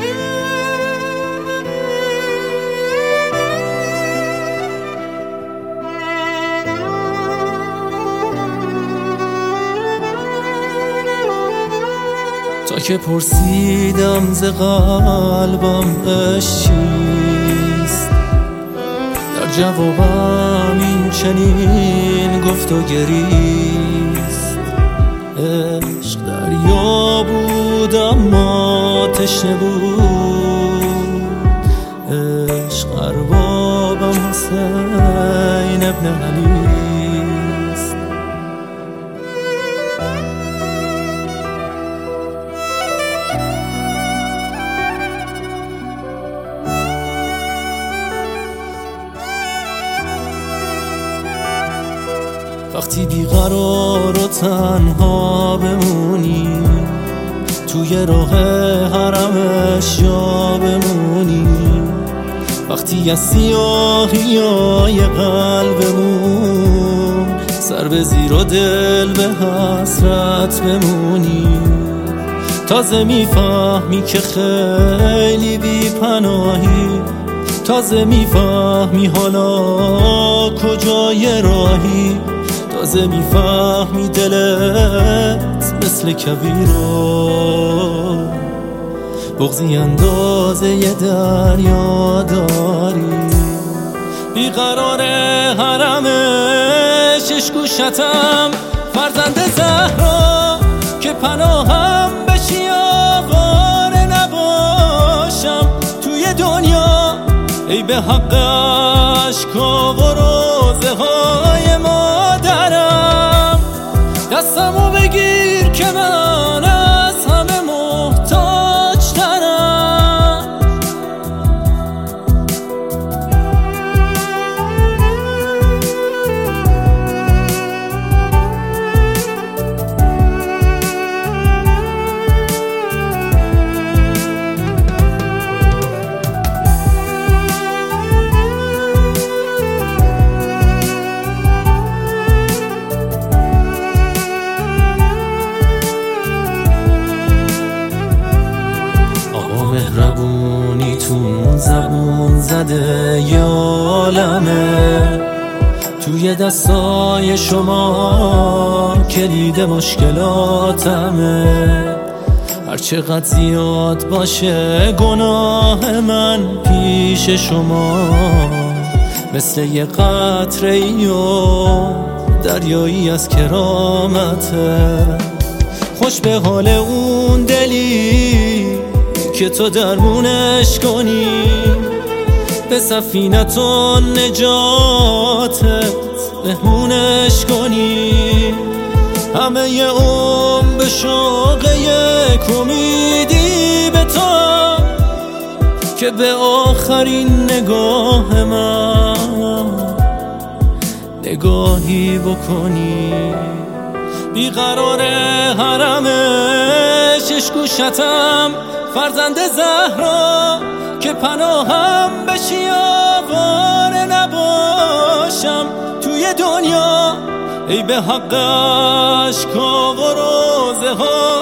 تا که پرسیدم ز قلبم عشق چیست، در جوابم این چنین گفت و گریست. عشق دریا بود اما تشنه بود، عشق اربابم حسین ابن علیست. وقتی بیقرار و تنها بمونی، توی راه حرمش جا بمونی، وقتی از سیاهیای قلبمون سر به زیر و دل به حسرت بمونی، تازه میفهمی که خیلی بی پناهی، تازه میفهمی حالا کجای راهی، تازه میفهمی دلت مثل کویرو بغضی اندازه ی دریا داری. بیقرار حرمش اشکوشتم فرزند زهرا، که پناهم بشی آواره نباشم توی دنیا، ای به حق اشکا و روزه های مادرم. دستمو بگیر که من از همه محتاج ترم. مهربونی تون زبون زده ی عالمه، توی دستای شما کلید مشکلاتمه. هرچقدر زیاد باشه گناه من پیش شما، مثل یه قطره ای و دریایی از کرامته. خوش به حال اون دلی که تو درمونش کنی، به سفینت و نجاتت مهمونش کنی. همه ی به شوق یک امیدی به تو، که به آخرین نگاه من نگاهی بکنی. بیقرار حرمش اشکوشتم فرزند زهرا، که پناهم بشی آواره نباشم توی دنیا، ای به حق اشکا و روزه ها